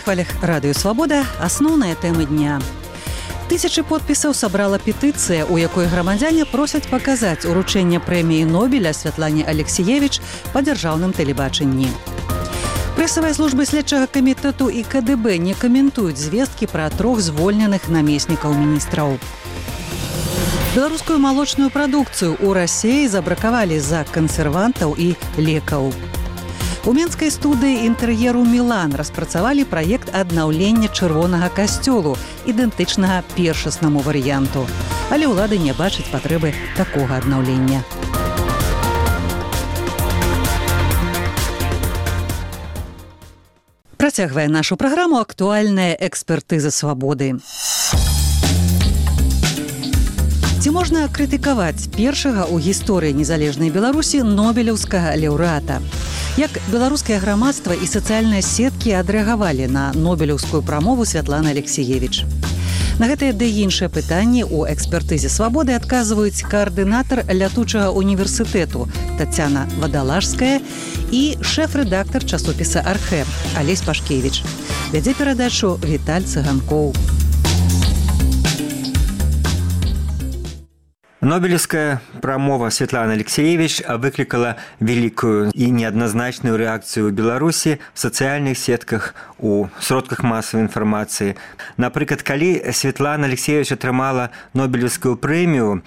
хвалях радыё «Свабода» асноўныя тэмы дня. Тысячы подпісаў сабрала петыцыя, у якой грамадзяне просяць паказаць уручэнне прэміі Нобеля Святлане Алексіевіч па дзяржаўным тэлебачанні. Прэсавыя службы следчага камітэту і КДБ не каментуюць звесткі пра 3 звольненых намеснікаў міністраў. Беларускую малочную прадукцыю ў Расіі забракавалі з-за кансервантаў і лекаў. У менскай студыі інтэр'еру «Мілан» распрацавалі праект аднаўлення чырвонага касцёлу, ідэнтычнага першаснаму варыянту. Але ўлады не бачаць патрэбы такога аднаўлення. Працягвае нашу праграму актуальная экспертыза свабоды. Ці можна крытыкаваць першага ў гісторыі незалежнай Беларусі нобелеўскага лаўрэата? Як беларускае грамадства і сацыяльныя сеткі адрэагавалі на нобелеўскую прамову Святланы Алексіевіч? На гэтыя ды іншыя пытанні ў экспертызе свабоды адказваюць каардынатар лятучага універсітэту Тацяна Вадалажская і шэф-рэдактар часопіса «Архэ» Алесь Пашкевіч. Вядзе перадачу Віталь Цыганкоў. Нобелевская прамова Светланы Алексіевіч выклікала вялікую і неадназначную рэакцыю ў Беларусі в сацыяльных сетках, у сродках масавай інфармацыі. Напрыклад, калі Светлана Алексіевіч атрымала Нобелевскую прэмію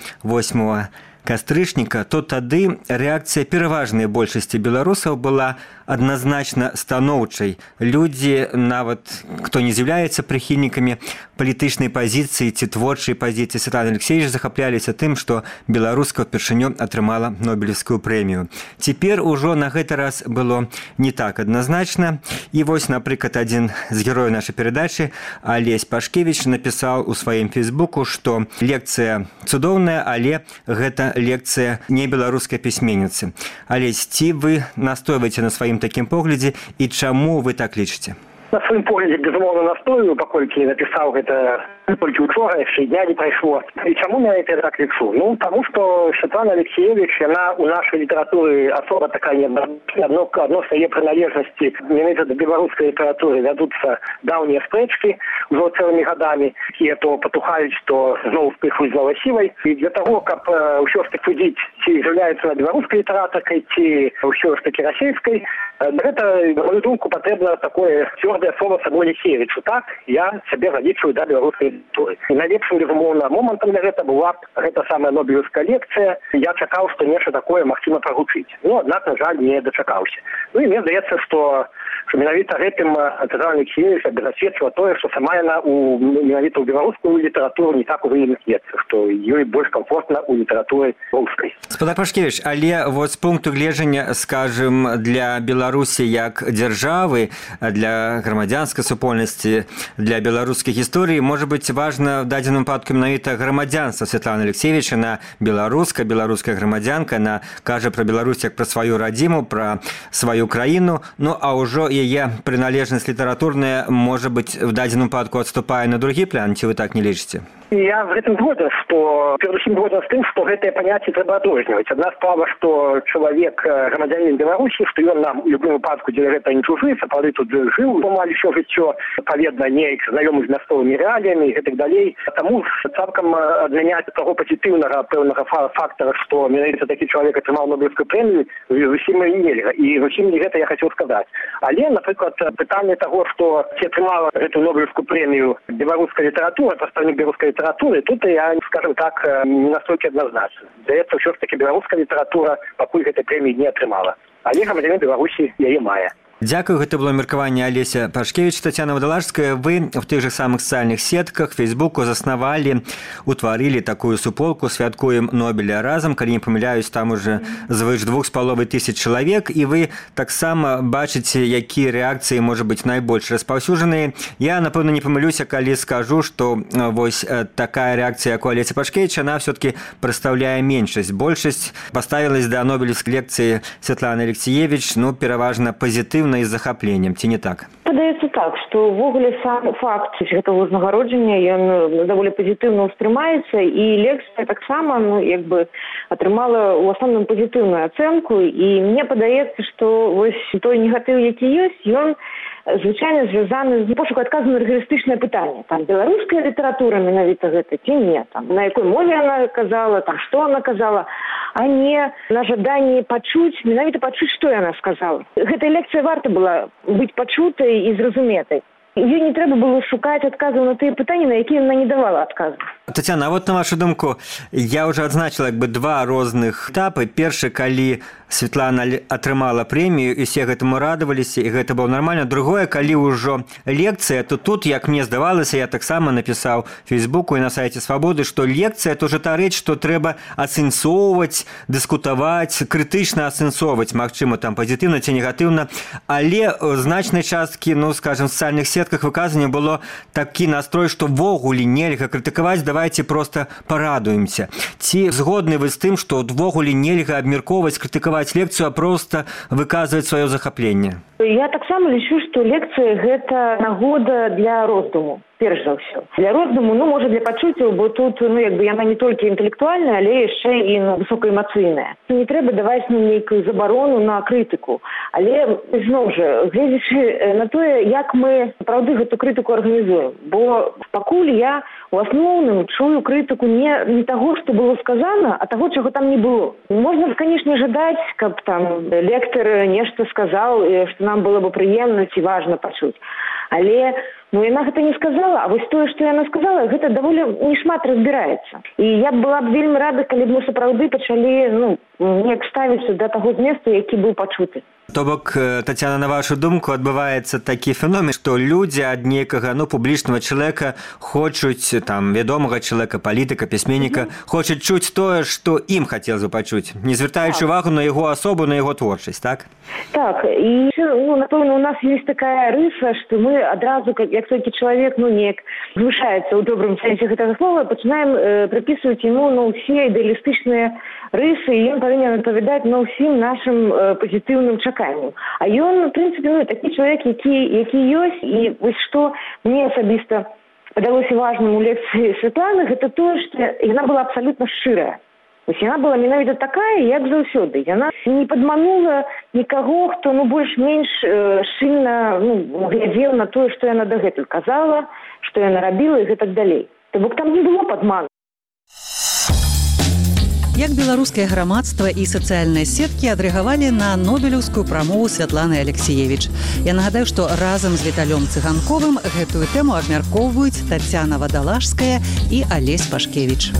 8 кастрычніка, то тады рэакцыя пераважнай большасці беларусаў была адназначна станоўчай. Людзі, нават хто не з'яўляецца прыхільнікамі палітычнай пазіцыі ці творчай пазіцыі Светланы Алексіевіч, захапляліся тым, што беларуска ўпершыню атрымала Нобелевскую прэмію. Цяпер ужо на гэты раз было не так адназначна. І вось, напрыклад, адзін з герояў нашай перадачы, Алесь Пашкевіч, напісаў у сваім фейсбуку, што лекцыя цудоўная, але гэта лекцыя не беларускай пісьменніцы. Алесь, ці вы настойваеце на сваім такім поглядзе і чаму вы так лічыце? На сваім поглядзе, безумоўна, настою, паколькі напісаў гэта толькі учора, яшчэ дня не прайшло. І чаму я это так лічу? Ну, таму што Светлана Алексіевіч, яна ў нашай літаратуры асоба такая неадназначная. Адно з яе прыналежнасці менавіта да беларускай літаратуры вядуцца даўнія спрэчкі ўжо цэлымі гадамі, якія то патухаюць, то зноў вспыхваюць злавасілай. І для таго, каб ўсё ж таки судзіць, ці з'яўляецца беларускай літаратаркай, ці ўсё ж таки расійскай, гэта, на мою думку, патрэбна такое цвёрдае слова самой Алексіевічу. Так, я сябе залічваю да беларускай літаратуры. І найлепшым, безумоўна, момантам для гэта была гэта самая нобелеўская лекцыя. Я чакаў, што нешта такое магчыма прагучыць. Ну, аднак, на жаль, не дачакаўся. Ну і мне здаецца, што менавіта гэтым Светлана Алексіевіч засведчыла тое, што сама яна менавіта ў беларускую літаратуру не так ужо і імкнецца, што ёй больш комфортна ў літаратуры рускай. Спадар Пашкевіч, але вот з пункту гледжання, скажем, для Беларусі як дзяржавы, для грамадзянскай супольнасці, для беларускай гісторыі, можа быць важна в дадзеным выпадку менавіта грамадзянства Светланы Алексіевіч. Яна беларуская грамадзянка, яна кажа пра Беларусь як пра сваю радзіму, пра сваю краіну, ну а ўжо яе прыналежнасць літаратурная, можа быць, в дадзеным выпадку адступае на другі план, ці вы так не лічыце? Я в гэтым згоден, што перадусім згоден з тым, што гэтае паняцце трэба адрозніваць. Адна справа, што чалавек грамадзянін Беларусі, што ён нам у любым выпадку дзеля гэта не чужы, сапраўды тут жыў амаль усё жыццё, адпаведна, неяк знаёмы з мясцовымі рэаліямі і гэтак далей. Таму цалкам адмяняць таго пазітыўнага пэўнага фактара, што менавіта такі чалавек атрымаў Нобелевскую прэмію, зусім нельга. І зусім не гэта я хацеў сказаць. Але, напрыклад, пытанне таго, што ці атрымала гэту Нобелевскую прэмію беларуская літаратура, прадстаўнік беларускай літаратуры, тут я, скажем так, не настолькі адназначна. Здаецца, ўсё ж таки беларуская літаратура пакуль гэтай прэміі не атрымала. Але грамадзянін Беларусі яе мае. Дзякую, гэта было меркаванне Алеся Пашкевіч. Тацяна Вадалажская, вы в тых же самых сацыяльных сетках, Фейсбуку заснавалі, утварылі такую суполку «Святкуем Нобеля разам». Калі не памыляюсь, там уже звыш 2500 чалавек, і вы таксама бачыце, якія рэакцыі, можа быць, найбольш распаўсюджаныя. Я, напэўна, не памылюся, калі скажу, што вось такая рэакцыя, як у Алеся Пашкевіч, она все-таки прадстаўляе меншасць. Большасць паставілась да Нобелевскай лекцыі Светланы Алексіевіч, ну, пераважна пазітыўна, пэўна і з захапленнем, ці не так? Падаецца так, што ўвогуле сам факт гэтага ўзнагароджання ён даволі пазітыўна ўспрымаецца, і лекцыя таксама атрымала ў асноўным пазітыўную ацэнку, і мне падаецца, што вось той негатыў, які ёсць, ён звычайна звязаны з пошуку адказу на рыгорыстычнае пытанне. Там беларуская літаратура менавіта гэта ці не, там на якой мове яна казала, там што яна казала, а не на жаданні менавіта пачуць, што яна сказала. Гэтая лекцыя варта была быць пачутай і зразуметай. Ёй не трэба было шукаць адказаў на тыя пытанні, на якія яна не давала адказу. Тацяна, а вот на вашу думку, я уже адзначила два розных этапы. Першы, калі Светлана атрымала прэмію, і все гэтаму радаваліся, і гэта было нормально. Другое, калі ўжо лекцыя, то тут, як мне здавалася, я таксама напісаў в Фейсбуку і на сайце Свабоды, што лекцыя – это уже та рэч, што трэба ацэнсоўваць, дыскутаваць, крытычна ацэнсоўваць, магчыма, там пазітыўна ці негатыўна, але значнай часткі, скажем, в сацыяльных сетках выказвання было такі настрой, што ввогуле нельга крытыкаваць, давайте просто парадуемся. Ці згодны вы з тым, што ўвогуле нельга абмяркоўваць, крытыкаваць лекцыю, а просто выказваць сваё захапленне? Я таксама лічу, што лекцыя – гэта нагода для роздуму, перш за ўсё. Для роздуму, можа, для пачуццяў, бо тут, яна не толькі інтэлектуальная, але яшчэ і высокаэмацыйная. Не трэба даваць нейкую забарону на крытыку. Але, зноў жа, гледзячы на тое, як мы, сапраўды, гэту крытыку арганізуем. Бо пакуль я у асноўным чую крытыку не таго, што было сказана, а таго, чаго там не было. Можна, канешне, жадаць, каб там лектар нешта сказаў, што нам было бы прыемна ці важна пачуць. Але яна гэта не сказала, а вось тое, што яна сказала, гэта даволі не шмат разбіраецца. І я была б вельмі рада, калі б мы сапраўды пачалі неяк ставіцца да таго зместу, які быў пачуты. То бок, Тацяна, на вашу думку, адбываецца такі феномен, што людзі ад нейкага публічнага чалавека хочуць, там, вядомага чалавека, палітыка, пісьменніка, хочуць чуць тое, што ім хацелася бы пачуць, не звяртаючы увагу на яго асобу, на яго творчасць, так? Так, і, напэўна, у нас ёсць такая рыса, што мы адразу, як толькі чалавек, неяк звышаецца ў добрым сэнсе гэтага слова, пачынаем прыпісваць яму, усе ідэалістычныя рысы, і ён павінен адпавядаць ўсім нашым пазітыўным чаканням. А ён, в прынцыпе, такі чалавек, які ёсць, і вось што мне асабіста падалося важным у лекцыі Светланы, гэта тое, што яна была абсалютна шчырая. Вось яна была менавіта такая, як заўсёды. Яна не падманула нікаго, хто больш-менш шчыльна глядзеў на тое, што яна дагэтуль казала, што яна рабіла і гэтак далей. То бок там не было падману. Як беларускае грамадства і сацыяльныя сеткі адрэагавалі на нобелеўскую прамову Святланы Алексіевіч. Я нагадаю, што разам з Віталём Цыганковым гэтую тэму абмяркоўваюць Тацяна Вадалажская і Алесь Пашкевіч.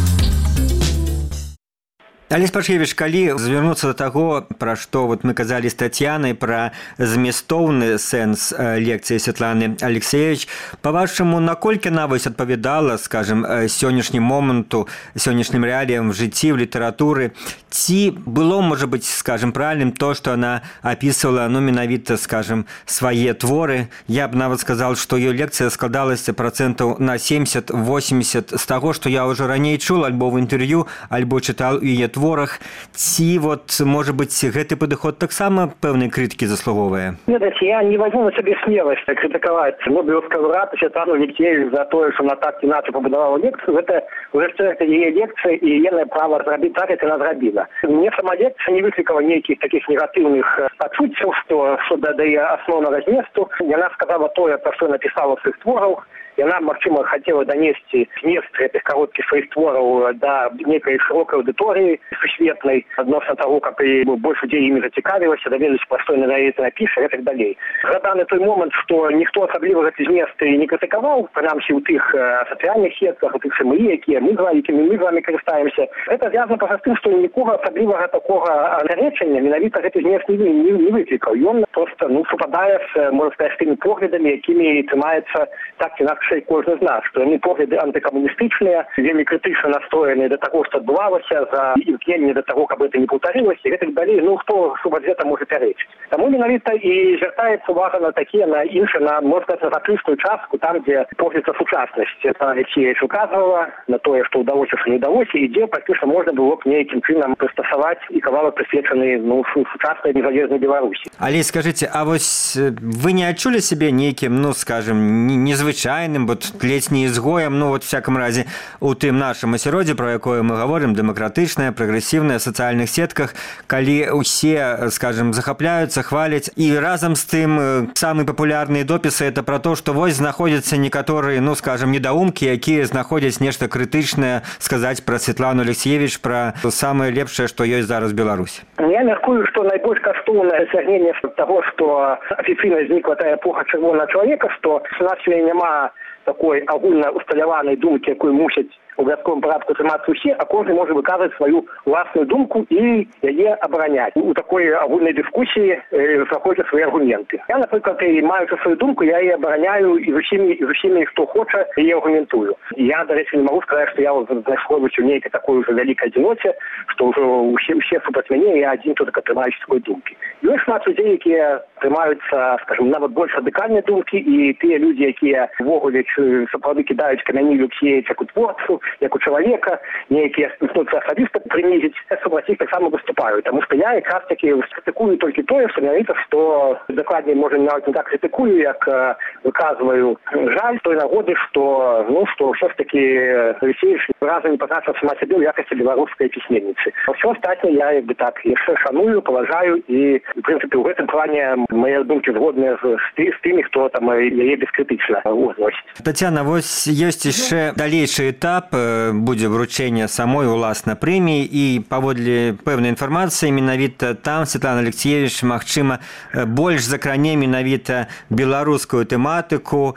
Алесь Пашкевіч, калі звярнуцца да таго, пра што мы казалі з Тацянай, пра зместоўны сэнс лекцыі Светланы Алексіевіч, па-вашаму, наколькі яна адпавядала, скажем, сённяшнім моманту, сённяшнім рэаліям в жыцці, в літаратуры, ці было, можа быць, скажем, правільным то, што яна апісвала, менавіта, скажем, свае творы. Я б нават сказал, што ёй лекцыя складалася процентаў на 70-80 з таго, што я ўжо раней чуў альбо в інтэрв'ю, альбо чытаў у яе творах. Ці, можа быць, гэты падыход таксама пэўнай крытыкі заслуговвае? Ведаце, я не возьму на сабе смеласць крытыкаваць Нобелевскую лаўрэата Светлану Алексіевіч за тое, што на так ці іначай пабудавала лекцыю. Гэта яе лекцыя і яе права зрабіць так, як яна зрабіла. Мне сама лекцыя не выклікала нейкіх такіх негатыўных пачуццяў, што дадае асноўнага зместу. Яна сказала тое, пра што напісала ў сваіх творах. Яна, магчыма, хацела данесці змест гэтых кароткіх сваіх твораў да нейкай шырокай аўдыторыі сусветнай, адносна таго, каб больш людзей імі зацікавілася, даведалася, пра што яна напіша і так далей. Згаданы той момант, што ніхто асабліва гэты змест не крытыкаваў, прынамсі ў тых сацыяльных сетках, у тых СМІ, якімі мы з вами карыстаемся. Гэта звязана проста з тым, што нікога асаблівага такога нарэчання менавіта гэты змест не выклікаў. Ён проста супадае з, можна сказаць, тымі поглядамі, якімі трымаецца так ці інакш яшчэ і кожны з нас, што яны погляды антыкамуністычныя, вельмі крытычна настроеныя да таго, што адбывалася, за імкненне да таго, каб гэта не паўтарылася, і гэтак далей, хто супраць гэта можа пярэчыць. Таму менавіта і звяртаецца увага на такія, на іншыя, на, можна сказаць, на закрытую частку, там, дзе погляд на сучаснасць Алексеевич указывала, на тое, што ўдалося, што не ўдалося, і дзе практычна можна было б нейкім чынам прыстасаваць і кавалак прысвечаны сучаснай незалежнай Беларусі. Але скажыце, а вось вы не адчулі сябе нейкім, скажем, незвычайным, ледзь не ізгоем, вот всяком разе у тым нашым асяроддзі, про якое мы гаворым, дэмакратычнае, прагрэсіўнае, сацыяльных сетках, калі ўсе, скажем, захапляюцца, хваляць, і разам з тым самыя папулярныя допісы это про то, што вось знаходзяцца некаторыя, скажем, недаумкі, якія знаходзяць нешта крытычнае сказаць пра Светлану Алексіевіч, пра самае лепшае, што ёсць зараз в Беларусі. Я мяркую, што найбольш каштоўнае дасягненне таго, што афіцыйна знікла тая эпоха чырвонага чалавека, што у нас няма такой агульна усталяванай думкі, якую мусяць у абавязковым парадку трымацца ўсе, а кожны можа выказваць сваю ўласную думку і яе абараняць. У такой агульнай дыскусіі знаходзяць свае аргументы. Я, напрыклад, маючы сваю думку, я яе абараняю і зусімі, хто хоча, яе аргументую. Я, да рэчы, не магу сказаць, што я знаходжусь у нейкай такой ўжо вялікай адзіноце, што ўжо усе супраць мяне, я адзін толькі трымаюся такой думкі. Ёсць шмат людзей, якія трымаюцца, скажем, нават больш радыкальныя думкі, і тыя людзі, якія ўвогуле сапраўды кідаюць камяні Алексіевіча як у творцу, як у чалавека, нейкія існуюцца асабіста прынізіць, супраць іх таксама выступаю. Таму што я якраз такі крытыкую толькі тое, што менавіта, што дакладней, можа, нават не так крытыкую, як выказваю жаль той нагоды, што ўсё ж такі Алексіевіч разам не пазначыў сама сябе ў якасці беларускай пісьменніцы. Усё астатняе я так яшчэ шаную, паважаю і, в прынцыпе, ў гэтым плане мае думкі згодныя з тымі, хто там яе бескрытычна ўзносіць. Тацяна, вось ёсць яшчэ далейшы этап, будзе вручэнне самой уласна прэміі, і паводле пэўнай інфармацыі менавіта там Светлана Алексіевіч, магчыма, больш закране менавіта беларускую тэматыку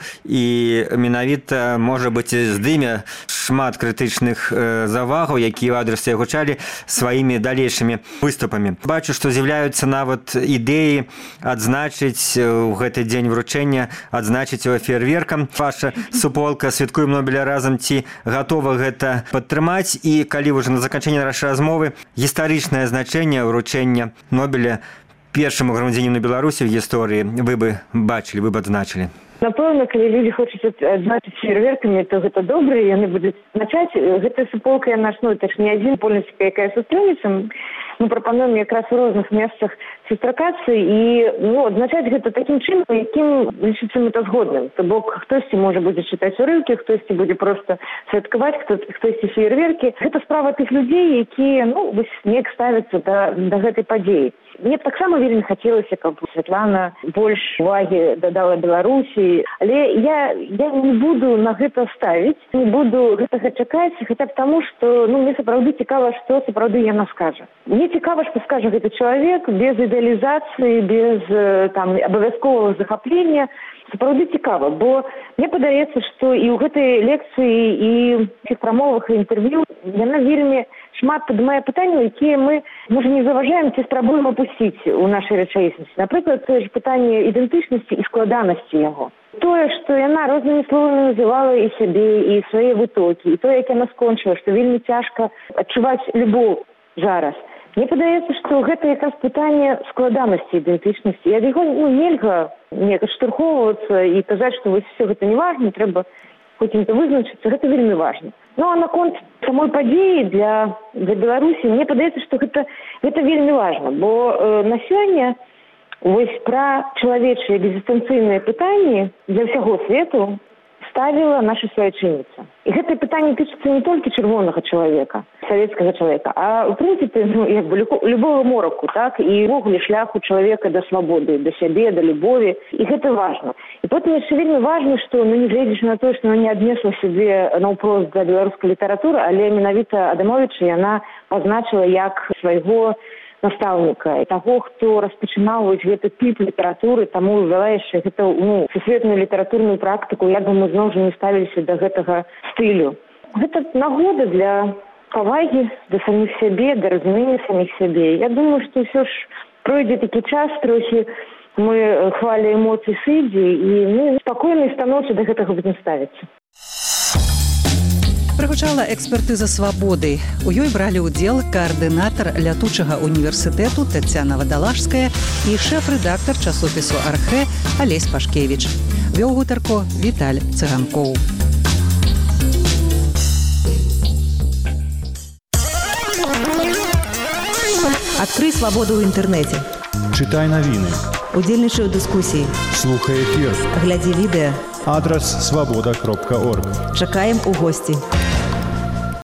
і менавіта, можа быць, здыме шмат крытычных завагаў, якія ў адрас яго гучалі сваімі далейшымі выступамі. Бачу, што з'яўляюцца нават ідэі адзначыць у гэты дзень вручэння, адзначыць его феерверкам. Ваша суполка «Святкуем Нобеля разам», ці гатова гэта падтрымаць, і калі ўжо на заканчэнне нашай размовы гістарычнае значэнне вручэння Нобеля першаму грамадзяніну Беларусі ў гісторыі вы бы бачылі, вы бы адзначылі? Напэўна, калі людзі хочуць адзначыць феерверкамі, то гэта добра, яны будуць адзначаць. Гэтая суполка, яна ж не адзін польніцка, якая сустрэнецца. Мы прапануем якраз у розных месцах сустракацца і адзначаць гэта такім чынам, якім лічыцца мэтазгодным. То бок, хтосьці можа будзе чытаць урыўкі, хтосьці будзе проста святкаваць, хтосьці феерверкі. Гэта справа тых людзей, якія неяк ставяцца да гэтай падзеі. Мне таксама вельмі хацелася, каб Светлана больш увагі дадала Беларусі, але я не буду на гэта ставіць, не буду гэтага чакаць, хаця б таму, што мне сапраўды цікава, што сапраўды яна скажа. Мне цікава, што скажа гэты чалавек без ідэалізацыі, без абавязковага захаплення. Сапраўды цікава, бо мне падаецца, што і ў гэтай лекцыі, і ў цих прамовах і інтэрв'ю яна вельмі шмат падымае пытанні, якія мы, можа, не заважаем ці спрабуем апусціць у нашай рэчаіснасці. Напрыклад, тое ж пытанне ідэнтычнасці і складанасці яго. Тое, што яна рознымі словамі называла і сябе, і свае вытокі, і тое, як яна скончыла, што вельмі цяжка адчуваць любоў зараз. Мне падаецца, што гэта якраз пытанне складанасці ідэнтычнасці. І ад яго нельга неяк адштурхоўвацца і казаць, што вось все гэта не важна, трэба хоць-нібы вызначыцца, гэта вельмі важна. А наконт самой падзеі для Беларусі, мне падаецца, што гэта вельмі важна, бо на сёння вось пра чалавечыя экзістэнцыйныя пытанні для ўсяго свету ставіла наша сваячынніца. І гэтае пытанне тычыцца не толькі чырвонага чалавека, савецкага чалавека, а ў прынцыпе любого мораку, так, і ўвогуле шляху чалавека да свабоды, да сябе, да любові. І гэта важна. І потым яшчэ вельмі важна, што нягледзячы на тое, што яна не аднесла сябе наўпрост да беларускай літаратуры, але менавіта Адамовіча яна пазначыла як свайго настаўніка, таго, хто распачынаў вось гэты тып літаратуры, таму ввяла яшчэ гэта сусветную літаратурную практыку, як бы мы зноў жа не ставіліся да гэтага стылю. Гэта нагода для павагі да саміх сябе, да разумення саміх сябе. Я думаю, што ўсё ж пройдзе такі час трохі, Мы хвалі эмоцый сыдзі і спакойна і станоўча да гэтага будзем ставіцца. Прагучала экспертыза свабоды. У ёй бралі ўдзел каардынатар лятучага універсітэту Таццяна Вадалажская і шэф-рэдактар часопісу «Архэ» Алесь Пашкевіч. Вёў гутарку Віталь Цыганкоў. Адкрый свабоду ў інтэрнэце. Чытай навіны. Удзельнічай у дыскусіі. Слухай эфір. Глядзі відэа. Адрас свабода.орг. Чакаем у госці.